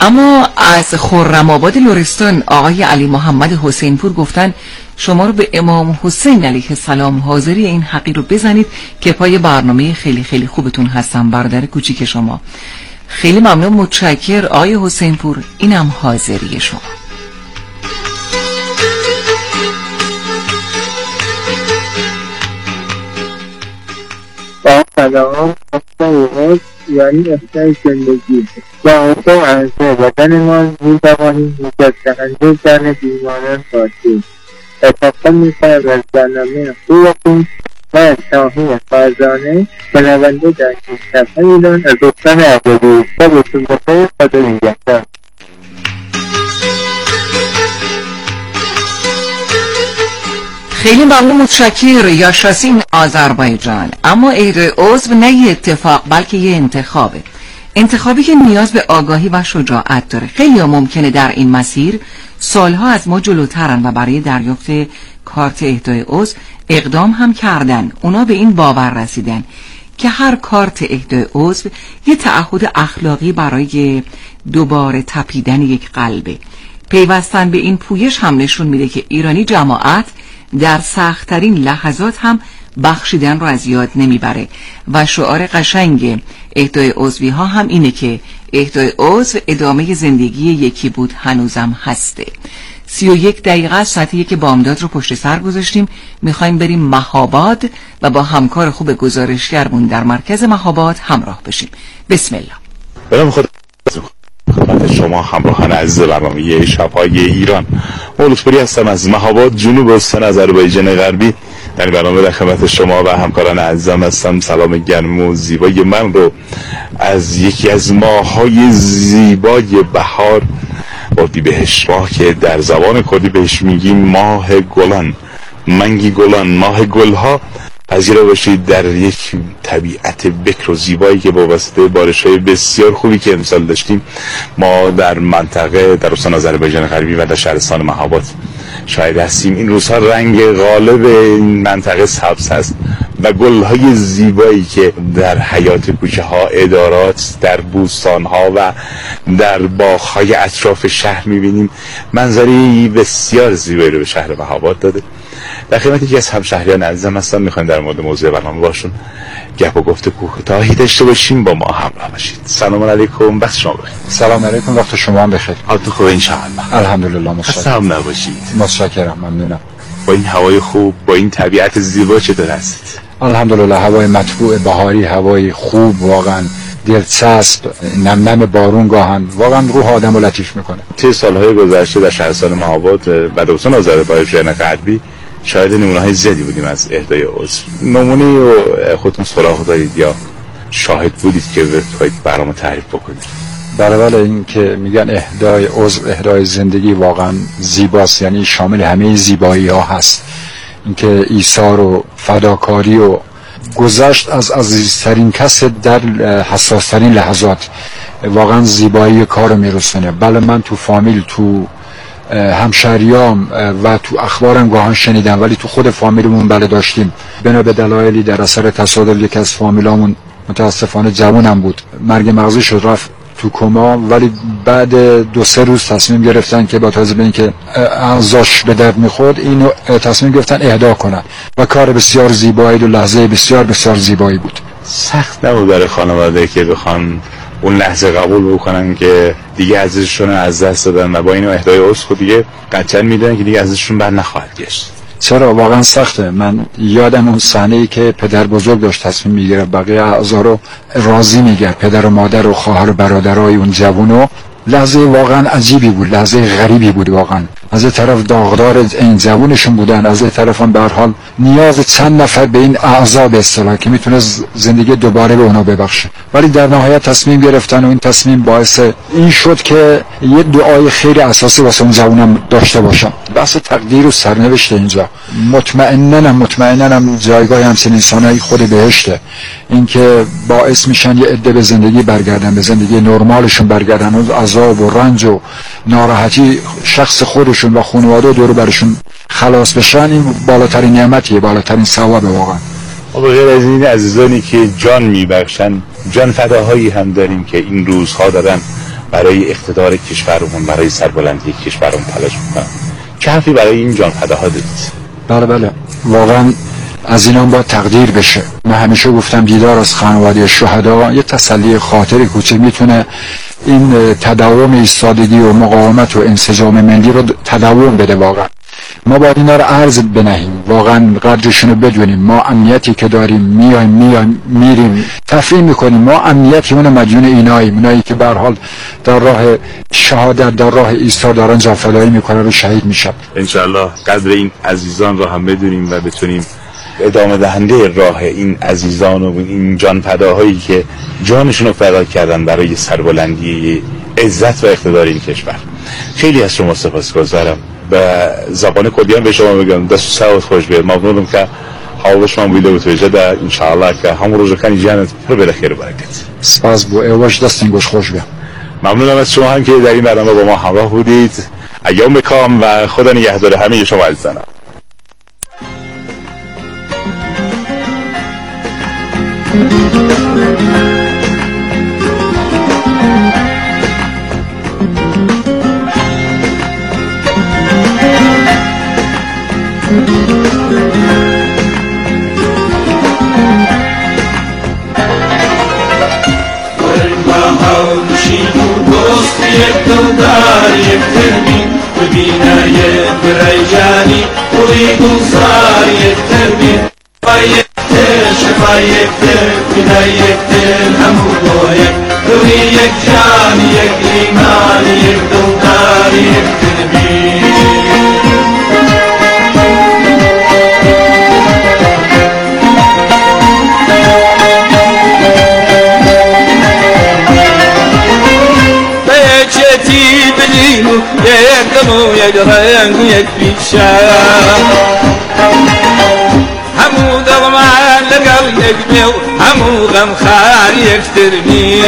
اما از خرم‌آباد لرستان آقای علی محمد حسین پور گفتن شما رو به امام حسین علیه السلام حاضری این حقی رو بزنید که پای برنامه خیلی خیلی خوبتون هستم برادر کوچیک شما. خیلی ممنون، متشکر آقای حسین پور، اینم حاضری شما. سلام، یعنی افتای زندگی با افتای ارزه بدنمان میتوانیم نجات دهنده جان بیماران باشیم. تشکر میکنم از برنامه خوبتون و شاهین فرزانه شنونده در شبهای ایران از استان اردبیل. شبتون بخیر، خدا نگهدار. خیلی ممنون، متشکر یاشاسین آذربایجان. اما عید عضو نه یه اتفاق بلکه یه انتخابه، انتخابی که نیاز به آگاهی و شجاعت داره. خیلی ها ممکنه در این مسیر سالها از ما جلوترن و برای دریافت کارت اهدای عضو اقدام هم کردن. اونا به این باور رسیدن که هر کارت اهدای عضو یه تعهد اخلاقی برای دوباره تپیدن یک قلبه. پیوستن به این پویش هم نشون میده که ایرانی جماعت در سخت‌ترین لحظات هم بخشیدن رو از یاد نمیبره و شعار قشنگ اهدای عضوی ها هم اینه که اهدای عضو ادامه زندگی یکی بود هنوزم هسته. 31 دقیقه از ساعت 1 بامداد رو پشت سر گذاشتیم. میخوایم بریم مهاباد و با همکار خوب گزارشگرمون در مرکز مهاباد همراه بشیم. بسم الله. برام خدمت شما همراهان عزیز برنامه شب‌های ایران، مولوسپوری هستم از مهاباد جنوب استان آذربایجان غربی. در برنامه در خدمت شما و همکاران عزیزم هستم. سلام گرم و زیبای من رو از یکی از ماه‌های زیبای بهار، اردیبهشت، ماه که در زبان کردی بهش میگیم ماه گلان، منگی گلان، ماه گلها، پذیرا باشید در یک طبیعت بکر و زیبایی که با واسطه بارش‌های بسیار خوبی که امسال داشتیم ما در منطقه در استان آذربایجان غربی و در شهرستان مهاباد شاهد هستیم. این روزها رنگ غالب این منطقه سبز هست و گل‌های زیبایی که در حیات کوچه‌ها، ادارات، در بوستان‌ها و در باغ‌های اطراف شهر می‌بینیم. منظری بسیار زیبایی رو به شهر مهاباد داده. در خدمت یکی از همشهریان عزیزم هستم، میخوایم در مورد موضوع برنامه باشون گپ و گفت کوتاهی داشته باشیم. با ما همراه باشید. سلام علیکم، وقت شما بخیر. سلام علیکم، وقت شما هم بخیر. حالتون خوبه انشاءالله؟ الحمدلله، متشکرم. نباشید. متشکرم، ممنونم. با این هوای خوب، با این طبیعت زیبا چطور هستید؟ الحمدلله، هوای مطبوع بهاری، هوای خوب، واقعا دلچسب، نم نم بارون گاهن واقعا روح آدمو لطیف میکنه. طی سالهای گذشته در شهرستان مهاباد و در استان آذربایجان غربی شاهد نمونه‌های زیادی بودیم از اهدای عضو. نمونه و خودتون سراغ دارید یا شاهد بودید که بخواید برامون تعریف بکنید؟ بله، این که میگن اهدای عضو اهدای زندگی واقعا زیباست، یعنی شامل همه زیبایی ها هست. اینکه ایثار و فداکاری و گذشت از عزیزترین کس در حساسترین لحظات واقعا زیبایی کار رو میرسونه. بله، من تو فامیل، تو همشهریام و تو اخبارم گاهن شنیدم، ولی تو خود فامیلمون بله داشتیم. بنا به دلایلی در اثر تصادف یک از فامیلامون متاسفانه جوانم بود، مرگ مغزی شد، رفت تو کما، ولی بعد 2-3 روز تصمیم گرفتن که با توجه به اینکه اعضاش به درد میخورد اینو تصمیم گرفتن اهدا کنن و کار بسیار زیبایی و لحظه بسیار بسیار زیبایی بود. سخت نبود برای خانواده که بخوان اون لحظه قبول بکنن که دیگه عزیزشون از دست دادن و با اینو اهدای عضو خود دیگه قطعا میدونن که دیگه عزیزشون بر نخواهد گشت؟ چرا، واقعا سخته. من یادم اون صحنه‌ای که پدر بزرگ داشت تصمیم میگیره بقیه اعضا رو راضی میگه، پدر و مادر و خواهر و برادرای اون جوونو، لحظه واقعا عجیبی بود، لحظه غریبی بود واقعا. از این طرف داغدار این جوونشون بودن، از این طرف هم به هر حال نیاز چند نفر به این اعضا به اصطلاح که میتونه زندگی دوباره به اونا ببخشه، ولی در نهایت تصمیم گرفتن و این تصمیم باعث این شد که یه دعای خیلی اساسی واسه اون جوونم داشته باشم. بحث تقدیر و سرنوشت اینجا مطمئنم جایگاه همچین انسانایی خود بهشته. اینکه باعث میشن یه عده به زندگی برگردن، به زندگی نرمالشون برگردن، و عذاب و رنج و ناراحتی شخص خودشون و خانواده دور برشون خلاص بشن، این بالاترین نعمتیه، بالاترین ثوابه واقعا. و غیر از این عزیزانی که جان میبخشن، جان فداهایی هم داریم که این روزها دارن برای اقتدار کشورمون، برای سربلندی کشورمون تلاش میکنن. چه حرفی برای این جانفداها دارید؟ بله واقعا از اینا باید تقدیر بشه. من همیشه گفتم دیدار از خانواده شهدا یه تسلی خاطر کوچک میتونه این تداوم ایستادگی و مقاومت و انسجام ملی رو تداوم بده. واقعا ما باید اینا رو عرض بنهیم، واقعا قدرشون رو بدونیم. ما امنیتی که داریم میریم تفریح میکنیم، ما امنیتیمون مدیون اینایی که به هر حال در راه شهادت، در راه ایثار دارن جانفدایی میکنن و شهید میشن. انشالله قدر این عزیزان رو هم بدونیم و بتونیم ادامه دهنده راه این عزیزان و این جانفداهایی که جانشون رو فدا کردن برای سربلندی عزت و اقتدار این کشور. خیلی از شما سپاسگزارم. به زبان کردی هم به شما بگم دست و سعادت خوش بید. ممنونم که حاول شما بیده بتوجه ده انشاءالله که همون روز کنی جانت پر بده خیر و برکت. سپاس بو ایواش دستین گوش خوش بید. ممنونم از شما هم که در این برنامه با ما همراه بودید. ایام بکام و خدا نگهدار همه شما عزیزان. یک دلدار یک تربین ببینه یک برایجانی بوی گلزار یک تربین با یک تر شفا یک تر بینه یک تر همو با یک بوی یک جان یک ایمان یک دلدار یک تربین یک دمو یک رنگ و یک پیشه همو دغمان لگل یک بیو همو غم خار یک ترمی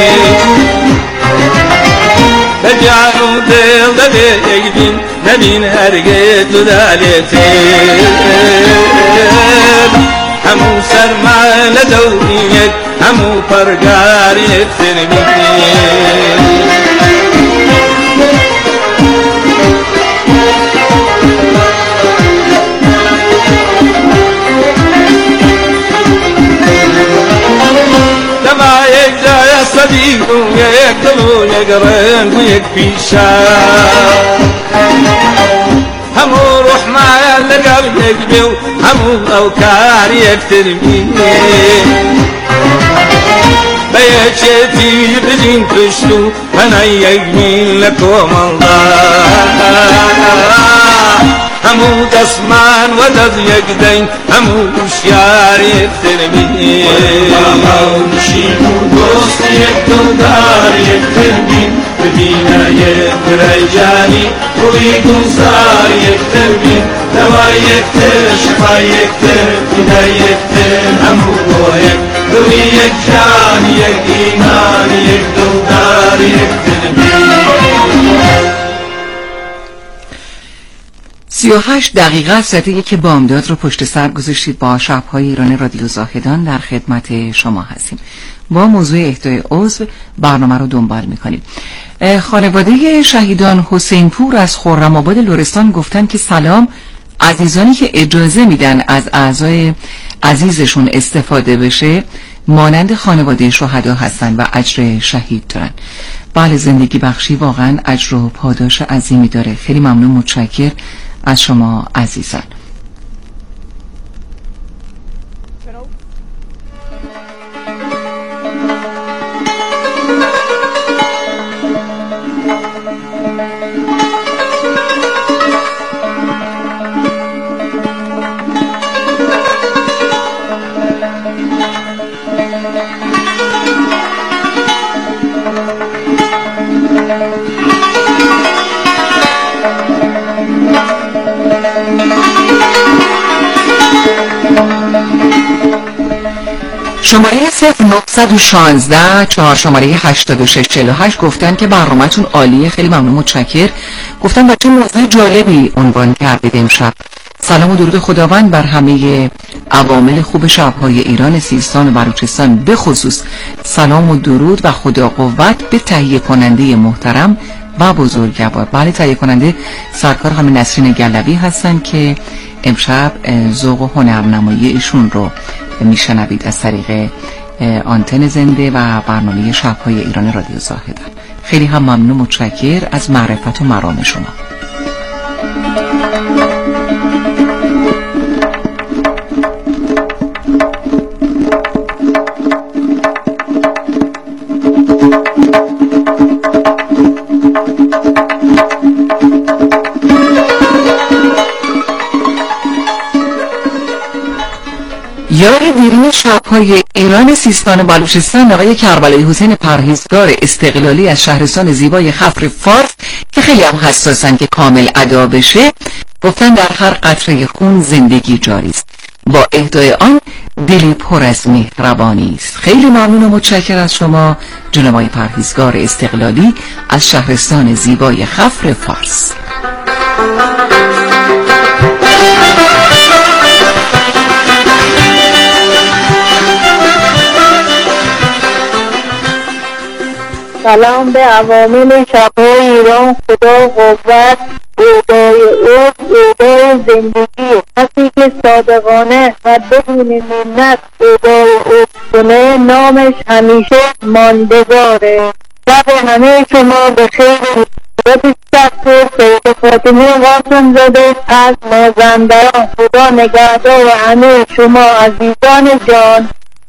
بجان و دل دبی یک بین نبین هرگز جدالیتی همو سرمان لدوری یک همو پرگار یک ترمی صديق يكتبون يقرن ويكفيشا همو روح ما لقب يقبل همو أوكار يكترمي بيشتي بدين تشلو أنا يجمين لكم الله همو دسمان ودد يقدين همو وشيار يكترمي والله نشيمو دوست يكتردار يكترمي ببينا يكتريجاني روي گلزار يكترمي دوا يكتر شفا يكتر بنا يكتر همو بويك روي يكجان يك إيمان يكتردار يكترمي 38 دقیقه است که بامداد رو پشت سر گذاشتید. با شب‌های ایران رادیو زاهدان در خدمت شما هستیم. با موضوع اهدای عضو برنامه رو دنبال می‌کنیم. خانواده شهیدان حسین پور از خرم‌آباد لرستان گفتن که سلام، عزیزانی که اجازه میدن از اعضای عزیزشون استفاده بشه مانند خانواده شهدا هستن و اجر شهید دارن. بله، زندگی بخشی واقعا اجر و پاداش عظیمی داره. خیلی ممنون، متشکرم از شما عزیزان. شماره 0916 4 شماره 8648 گفتن که برنامه‌تون عالیه، خیلی ممنون، متشکر. گفتن بچه موضوع جالبی عنوان کردید امشب، سلام و درود خداوند بر همه عوامل خوب شب‌های ایران، سیستان و بلوچستان به خصوص. سلام و درود و خدا قوت به تهیه کننده محترم و بزرگوار. بله، تهیه کننده سرکار خانم نسرین گلوی هستن که امشب ذوق و هنرنمایی ایشون رو میشنوید از طریق آنتن زنده و برنامه شب‌های ایران رادیو زاهدان. خیلی هم ممنون، متشکر از معرفت و مرام شما. یار دیرین شب‌های ایران، سیستان و بلوچستان، آقای کربلایی حسین پرهیزگار استقلالی از شهرستان زیبای خفر فارس که خیلی هم حساسن که کامل ادا بشه، گفتن در هر قطره خون زندگی جاری است، با اهدای آن دلی پر از مهربانی است. خیلی ممنون و متشکر از شما جناب آقای پرهیزگار استقلالی از شهرستان زیبای خفر فارس. سلام به عوامل شب‌های ایران. خدا قوت، اودای زندگی. کسی که صادقانه و بدون منت اودای کنه نامش همیشه ماندگاره. شب همه شما به خیر. سید فاطمه قاسم زاده از مازندران. خدا نگهدار همه شما عزیزان جان.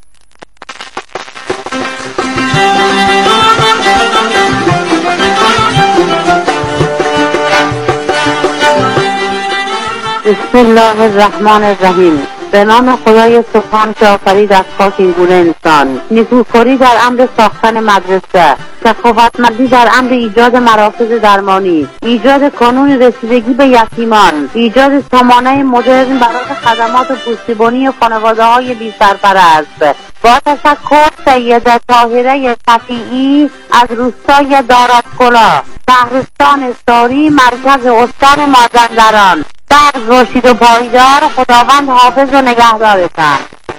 بسم الله الرحمن الرحیم. به نام خدای سبحان که آفرید از خاک این گونه انسان، نیکوکاری در امر ساختن مدرسه، سخاوتمندی در امر ایجاد مراکز درمانی، ایجاد کانون رسیدگی به یتیمان، ایجاد سامانه مدرن برای خدمات پشتیبانی خانواده‌های بی سرپرست. با تشکر سیده طاهره شفیعی از روستای داراسکولا، شهرستان ساری، مرکز استان مازندران. در رشید و پایدار. خداوند حافظ و نگهدارتان.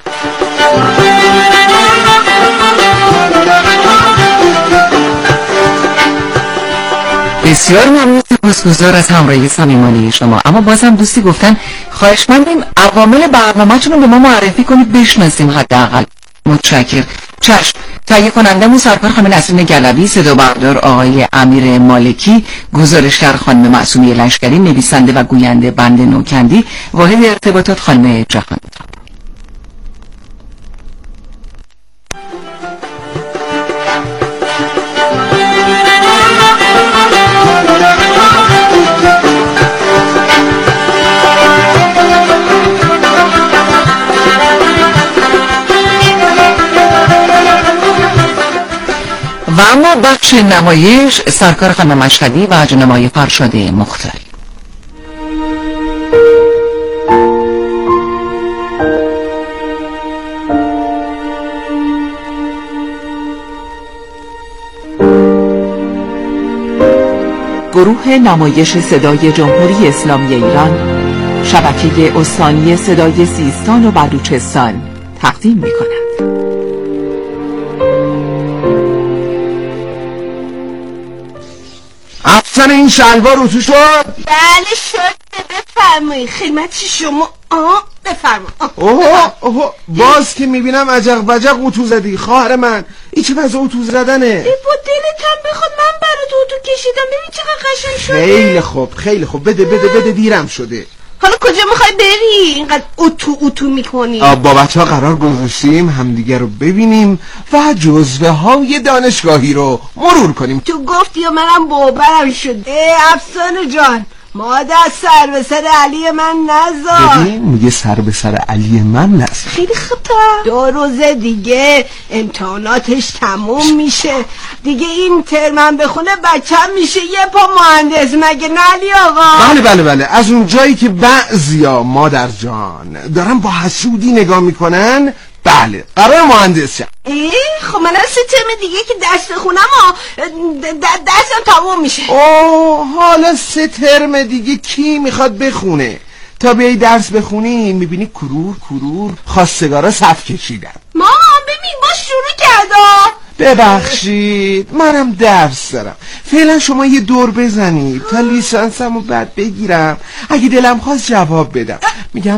بسیار ممنون، سپاسگزار از همراهی صمیمانه شما. اما بازم دوستی گفتن خواهشمندیم عوامل برنامه‌تون رو به ما معرفی کنید بشناسیم حداقل. متشکر. چشم. تهیه کنندمون سرکار خانم نسرین گلوی، صدا بردار آقای امیر مالکی، گزارشگر خانم معصومی لشکری، نویسنده و گوینده بند نوکندی، واحد ارتباطات خانم جهان. و اما بخش نمایش سرکار خانم مشهدی و جناب فرشاد مختاری. گروه نمایش صدای جمهوری اسلامی ایران، شبکه استانی صدای سیستان و بلوچستان تقدیم می‌کند. افسر این شلوار اتو شد؟ بله شد. بفرمایید خدمت شما. بفرمایید. اوه باز که میبینم عجق بجق اتو زدی خواهر من. این چه وضع اتو زدنه؟ با دلتم بخواد من برات اتو کشیدم. ببین چقدر قشنگ شده. خیلی خوب بده دیرم شده. حالا کجا میخوای بری؟ اینقدر اتو میکنی. با بچه ها قرار گذاشتیم همدیگه رو ببینیم و جزوه های دانشگاهی رو مرور کنیم. تو گفتی یا منم باورم شد. افسانه جان، مادر سر به سر علی من نذار. ببین میگه سر به سر علی من نذار. خیلی خطا. 2 روز دیگه امتحاناتش تموم میشه دیگه. این ترمم بخونه بچم میشه یه پا مهندس، مگه نه علی آقا؟ بله از اون جایی که بعضیا مادر جان دارن با حسودی نگاه میکنن، بله قرار مهندس شم. خب من 3 ترم دیگه که درس بخونم درسم تموم میشه. حالا 3 ترم دیگه کی میخواد بخونه؟ تا بیای درس بخونی میبینی کرور خواستگارا صف کشیدن. مامان ببین ما شروع کردم. ببخشید منم درس دارم. فعلا شما یه دور بزنید تا لیسانسمو بعد بگیرم. اگه دلم خواست جواب بدم میگم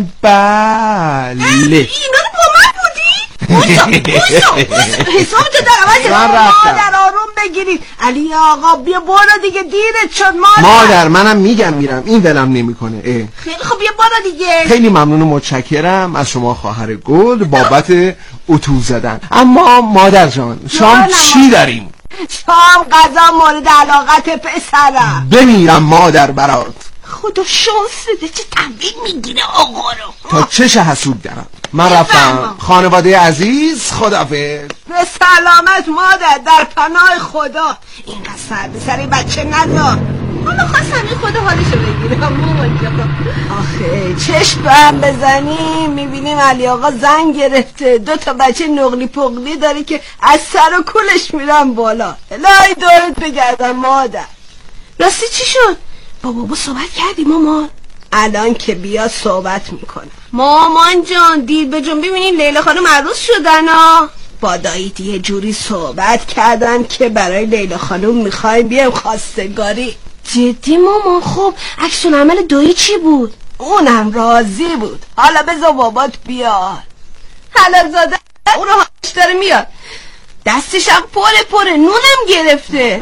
بله. اینا رو با من بودی؟ حساب تو در عوض مادر آروم بگیرید. علی آقا بیا برو دیگه دیرت شد مادر منم میگم میرم این ولم نمیکنه. خیلی خب بیا برو دیگه. خیلی ممنون و متشکرم از شما خواهر گل بابت اتو زدن. اما مادر جان شام چی داریم؟ شام غذا مورد علاقت پسرم. بمیرم مادر برات. خدا شانس بده چه تنبیه میگیره آقا رو. تا چش حسود دارم. من رفتم. خانواده عزیز خداحافظ. به سلامت مادر در پناه خدا. اینقدر سر به سر بچه نذار. حالا خواستم این خدا حالشو بگیرم مامان جان. آخه چشم به هم بزنیم میبینیم علی آقا زن گرفته. 2 بچه نقلی پقلی داره که از سر و کلش میرن بالا. الهی دورت بگردم مادر. راستی چی شد؟ با بابا صحبت کردی مامان؟ الان که بیا صحبت میکنم. مامان جان دیر به جون ببینین لیلا خانم عروس شدن ها. با داییت یه جوری صحبت کردن که برای لیلا خانم میخوایم بیایم خواستگاری. جدی مامان؟ خب عکس العمل دایی چی بود؟ اونم راضی بود. حالا بذار بابات بیاد. حالا زاده اون رو هاش داره میاد. دستشم پره نونم گرفته.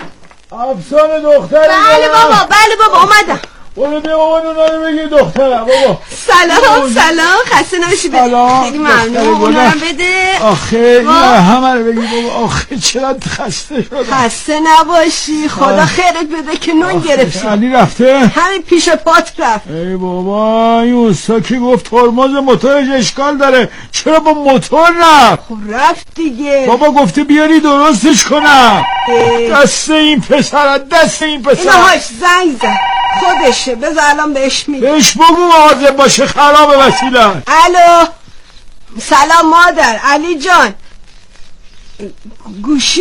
افسانه دختر. بله بابا اومدم. برو بیا بابا نونا رو بگیر دخترم بابا. سلام خسته نباشی. خیلی ممنون. اونا رو بده. آخه نه همه رو بگیر بابا. آخه چقدر خسته شدم. خسته نباشی خدا خیرت بده که نون گرفتی. علی رفته؟ همین پیش پات رفت. ای بابا این اوستا که گفت ترمز موتورش اشکال داره چرا با موتور رفت؟ خب رفت دیگه. بابا گفته بیاری درستش کنم. دست این پسر اینا هاش زنگ زد خودشه. بذار الان بهش میگم. بهش بگو مواظب باشه خراب وسیله. الو سلام مادر. علی جان گوشی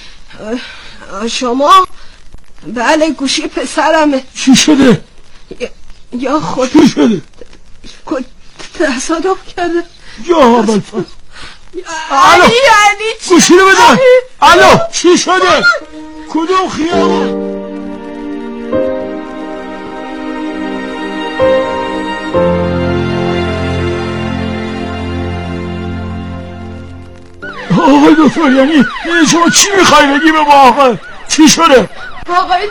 شما؟ بله گوشی پسرمه. چی شده؟ یا خود چی شده؟ تصادف کرده. یا اول علی گوشی رو بده. الو چی شده؟ کدوم خیابون؟ آقای دکتر یعنی شما چی میخوایی بگی به ما آقا؟ چی شده؟ آقای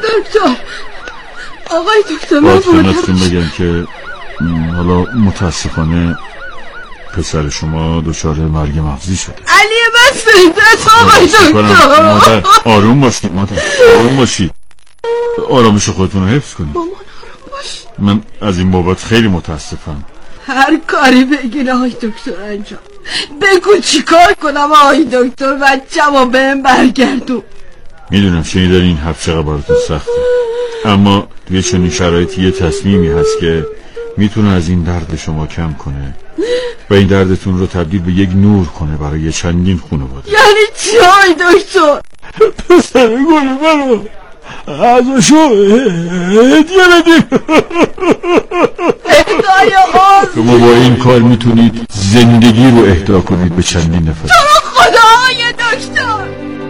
دکتر من بایدتون بگم که حالا متاسفانه پسر شما دچار مرگ مغزی شده. علی من سیده آقای دکتر. مادر آروم باشید آرامش خودتون رو حفظ کنید. مامان آروم باش. من از این بابت خیلی متاسفم. هر کاری بگین آقای دکتر انجام. بگو چی کار کنم آقای دکتر بچه‌مو بهم برگردون. میدونم شنیدن این حرف چقدر براتون سخته اما توی چنین شرایطی یه تصمیمی هست که میتونه از این درد شما کم کنه و این دردتون رو تبدیل به یک نور کنه برای چندین خانواده. یعنی چی آقای دکتر؟ پسر گل منو ازشو هدیه بدیم. اهدای آز شما با این کار میتونید زندگی رو اهدا کنید به چندین نفر. تو خدا آقای دکتر.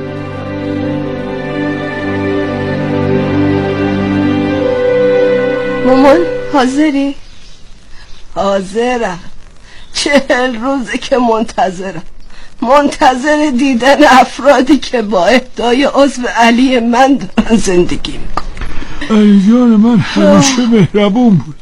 مامان حاضری؟ حاضرم. 40 روزه که منتظر دیدن افرادی که با اهدای عضو علی من دارن زندگی میکنن. علی جان من همیشه مهربون بود.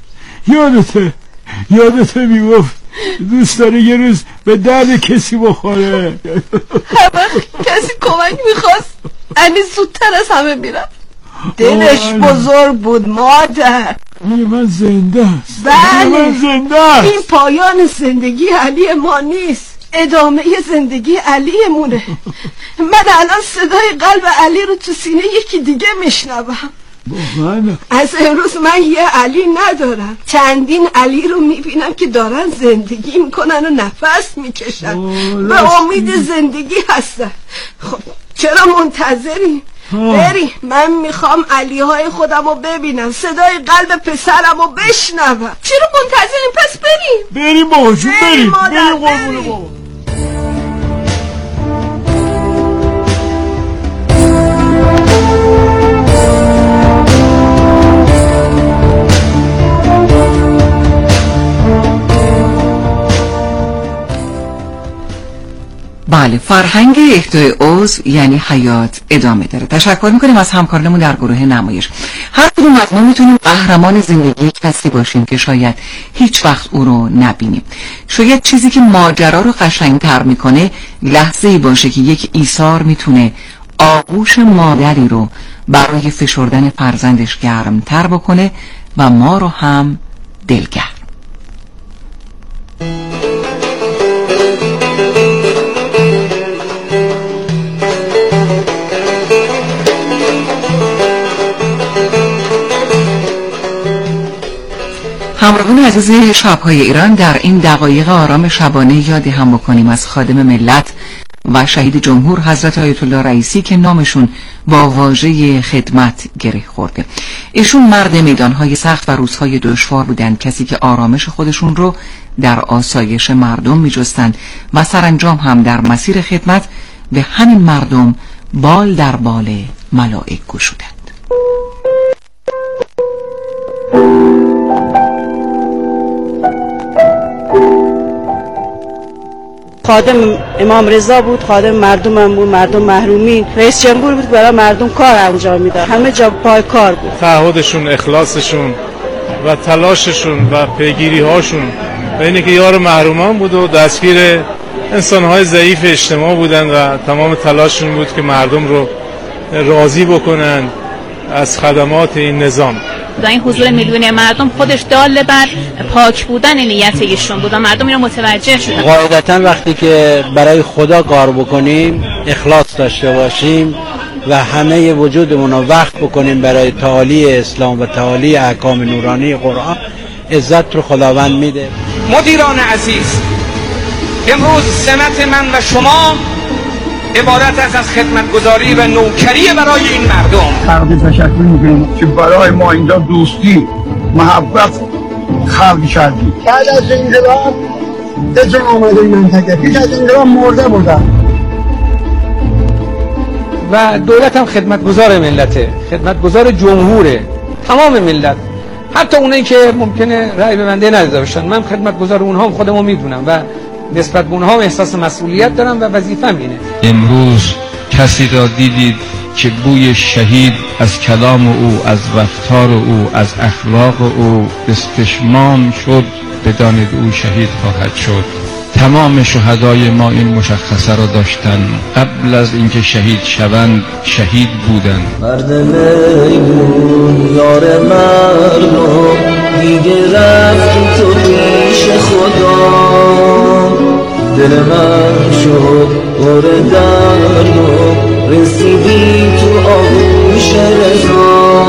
یادته میگفت دوست داره یه روز به درد کسی بخوره. کسی کمک میخواست علی زودتر از همه میرم. دلش بزرگ بود مادر. من زنده است. بله این پایان زندگی علی ما نیست، ادامه زندگی علیمونه. من الان صدای قلب علی رو تو سینه یکی دیگه میشنوم. از امروز من یه علی ندارم، چندین علی رو میبینم که دارن زندگی میکنن و نفس میکشن، به امید زندگی هستن. خب چرا منتظریم؟ بری من میخوام علیهای خودم رو ببینم، صدای قلب پسرم رو بشنوم. چرا منتظریم؟ پس بریم بابا جون، بریم قربون بابا. بله، فرهنگ اهدای عضو یعنی حیات ادامه داره. تشکر میکنیم از همکارانمون در گروه نمایش. هر کدوم از ما میتونیم قهرمان زندگی کسی باشیم که شاید هیچ وقت او رو نبینیم. شاید چیزی که ماجرا رو قشنگتر میکنه لحظه‌ای باشه که یک ایثار میتونه آغوش مادری رو برای فشردن فرزندش گرمتر بکنه و ما رو هم دلگرم. همراهان عزیز شب‌های ایران، در این دقایق آرام شبانه یادی هم بکنیم از خادم ملت و شهید جمهور حضرت آیت الله رئیسی که نامشون با واژه خدمت گره خورده. ایشون مرد میدانهای سخت و روزهای دشوار بودند، کسی که آرامش خودشون رو در آسایش مردم می‌جستند و سرانجام هم در مسیر خدمت به همین مردم بال در بال ملائک گشودند. خادم امام رضا بود، خادم مردم هم بود، مردم محرومین. رئیس جمهور بود، برای مردم کار انجام میداد، همه جا پای کار بود. تعهدشون، اخلاصشون و تلاششون و پیگیری هاشون و اینه که یار محرومان بود و دستگیر انسانهای ضعیف اجتماع بودن و تمام تلاششون بود که مردم رو راضی بکنن از خدمات این نظام. و این حضور میلیونی مردم خودش دال بر پاک بودن نیت ایشون بود و مردم اینو متوجه شدن. قاعدتاً وقتی که برای خدا کار بکنیم، اخلاص داشته باشیم و همه وجودمون رو وقف بکنیم برای تعالی اسلام و تعالی احکام نورانی قرآن، عزت رو خداوند میده. مدیران عزیز، امروز سمت من و شما عبارت از خدمتگزاری و نوکری برای این مردم. تقدیر تشکر میکنیم که برای ما اینجا دوستی، محبت خلق کردی. بعد از انقلاب به جا آمده این منطقه، پیش از انقلاب مرده بودن و دولت هم خدمتگزار ملته، خدمتگزار جمهوره، تمام ملت، حتی اونایی که ممکنه رأی به بنده نداده باشن. من خدمتگزار اونها هم خودمو میدونم و نسبت به اونها هم احساس مسئولیت دارم و وظیفه‌م اینه. امروز کسی را دیدید که بوی شهید از کلام او، از رفتار او، از اخلاق او استشمام شد، بدانید او شهید خواهد شد. تمام شهدای ما این مشخصه را داشتن، قبل از اینکه شهید شوند شهید بودند. مرد میمون یار مردم، دیگه رفت تو پیش خدا. دل من شد پر درد و رسیدی تو آغوش رضا.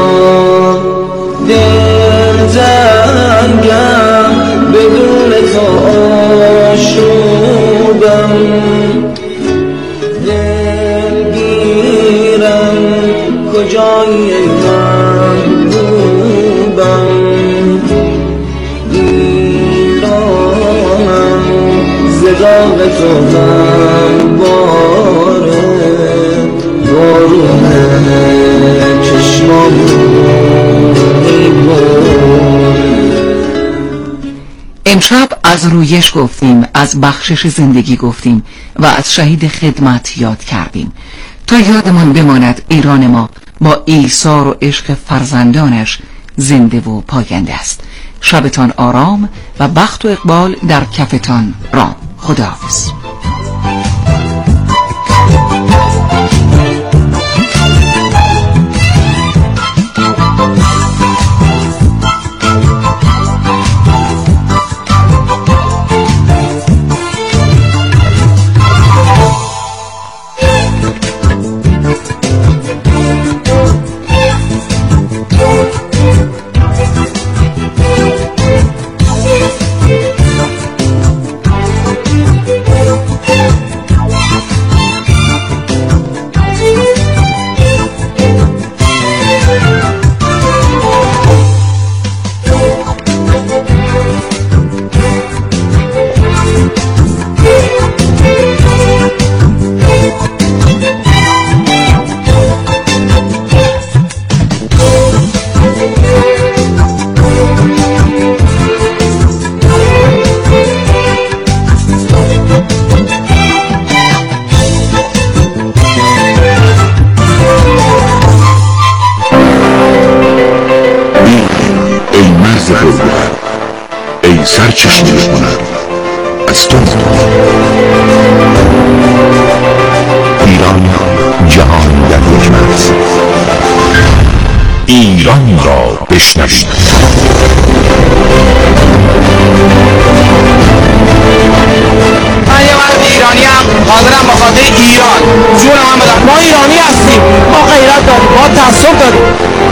دل تنگم بدون تو آشوبم، دل گیرم کجای محبوبم. ایرانم زداغ تو من باره، بارونه چشمام امشب از رویش گفتیم، از بخشش زندگی گفتیم و از شهید خدمت یاد کردیم تا یادمان بماند ایران ما با ایثار و عشق فرزندانش زنده و پاینده است. شبتان آرام و بخت و اقبال در کفتان رام. خداحافظ. سرچشمه هنر از تو ایران، جهان در حکمت. ایران را بشنوید. من یه مرد ایرانی هم حاضرم با خاطر ایران جونم هم بدم. ما ایرانی هستیم، ما غیرت داریم، ما تعصب داریم.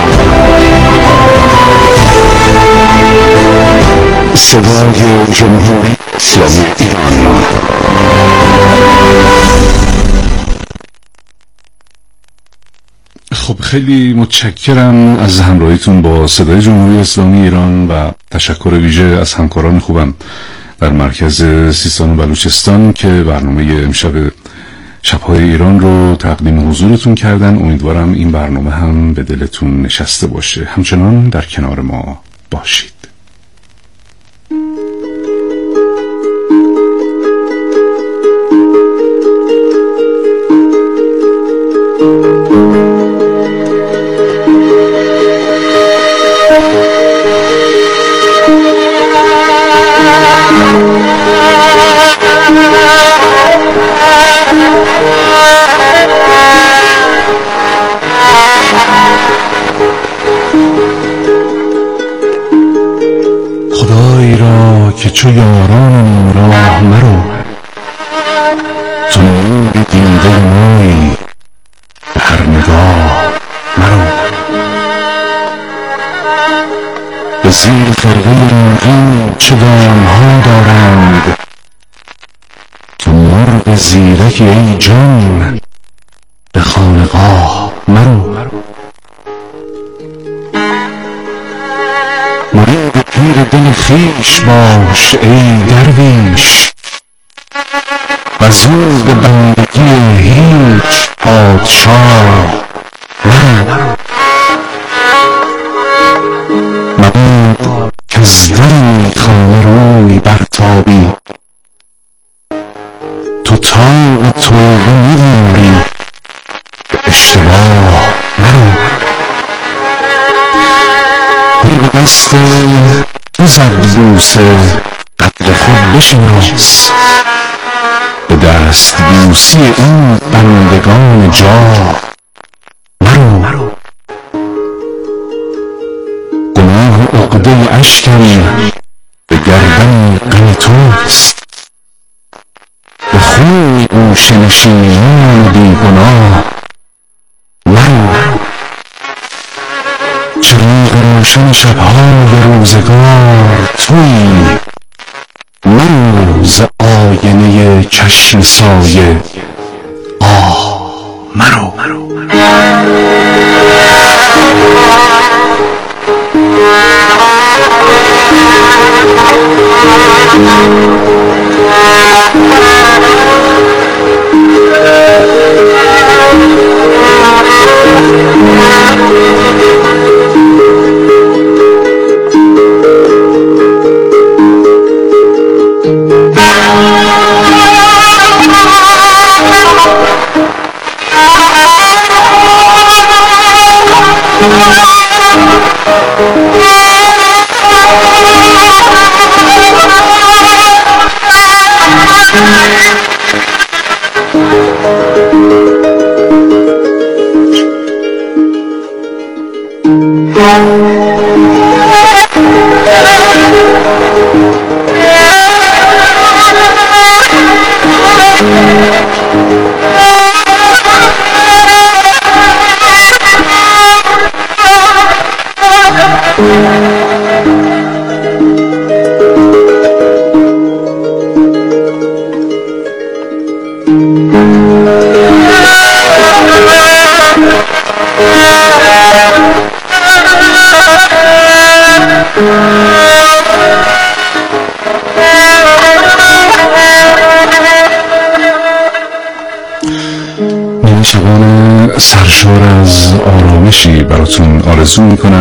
صدای جمهوری اسلامی ایران. خب خیلی متشکرم از همراهیتون با صدای جمهوری اسلامی ایران و تشکر ویژه از همکاران خوبم در مرکز سیستان و بلوچستان که برنامه امشب شب‌های ایران رو تقدیم حضورتون کردن. امیدوارم این برنامه هم به دلتون نشسته باشه. همچنان در کنار ما باشید. خدای را که چو یاران راه مرو، تو نور دیده مایی به هر نگاه مرو. به زیر خرقه رنگین چه دامها دارند، تو مرغ زیرکی ای جان به خانقاه مرو. مرید پیر دل خویش باش ای درویش، و زود بندگی هیچ پادشاه مرو. مباد کز در خانه روی برتابی، تو طاق توبه نداری به اشتباه مرو. به دست تو زد بوسه قدر خود بشناس، به دست بوسی این بندگان جاه مرو. گناه عقده اشکم به گردن غم توست، به خون گوشه نشینان بی گناه مرو. چراغ روشن شبهای روزگار تویی، مرو ز آینه چشم سایه آه مرو. شبان سرشار از آرامشی براتون آرزو میکنم.